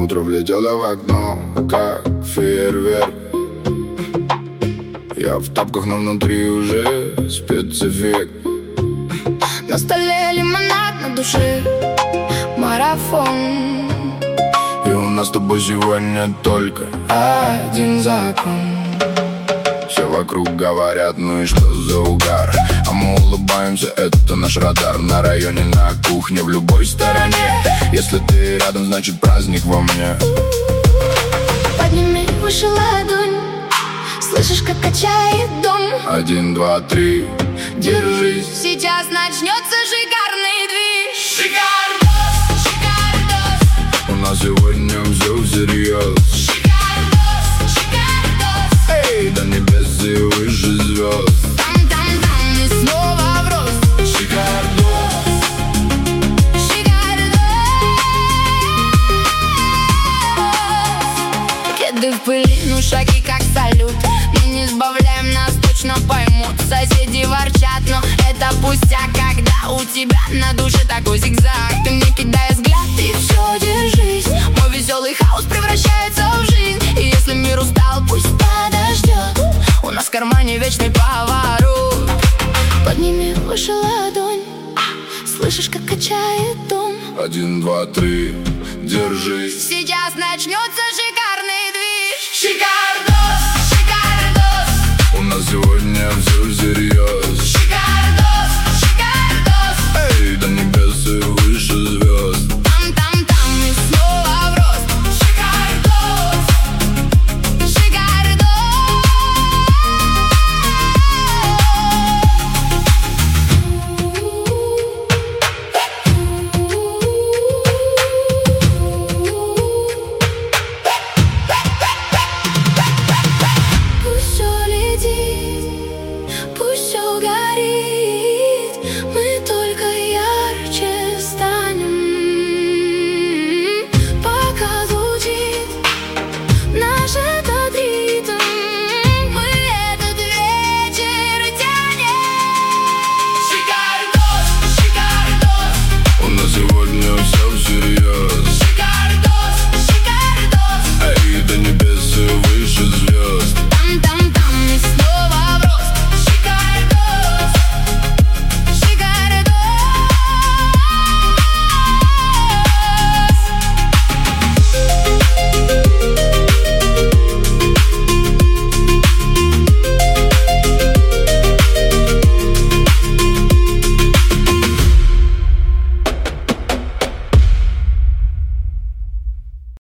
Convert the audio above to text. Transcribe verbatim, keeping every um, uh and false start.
Утро влетело в окно, как фейерверк. Я в тапках, но внутри уже спецэффект. На столе лимонад, на душе марафон. И у нас с тобой сегодня только один закон. Все вокруг говорят, ну и что за угар? А мы улыбаемся, это наш радар. На районе, на кухне, в любой стороне. Если ты рядом, значит праздник во мне. Подними выше ладонь, слышишь, как качает дом. Один, два, три, держись. Сейчас начнется шикарный движ. Шикардос, шикардос. У нас сегодня все всерьез. Шикардос, шикардос. Эй, до небес и выше звезд. Там, там, там и снова в рост. Шикардос, шикардос. Кеды в пыли, ну шаги как салют. Мы не сбавляем, нас точно поймут. Соседи ворчат, но это пустяк. Когда у тебя на душе такой зигзаг, ты мне кидай взгляд и все, держись. Мой веселый хаос превращается в жизнь. И если мир устал, пусть подождет. У нас в кармане вечный поворот. Подними выше ладонь, слышишь, как качает дом. один, два, три, держись. Сейчас начнется шикарный движ. Шикардос, шикардос. У нас сегодня все всерьез. Шикардос, шикардос. Эй, до небес и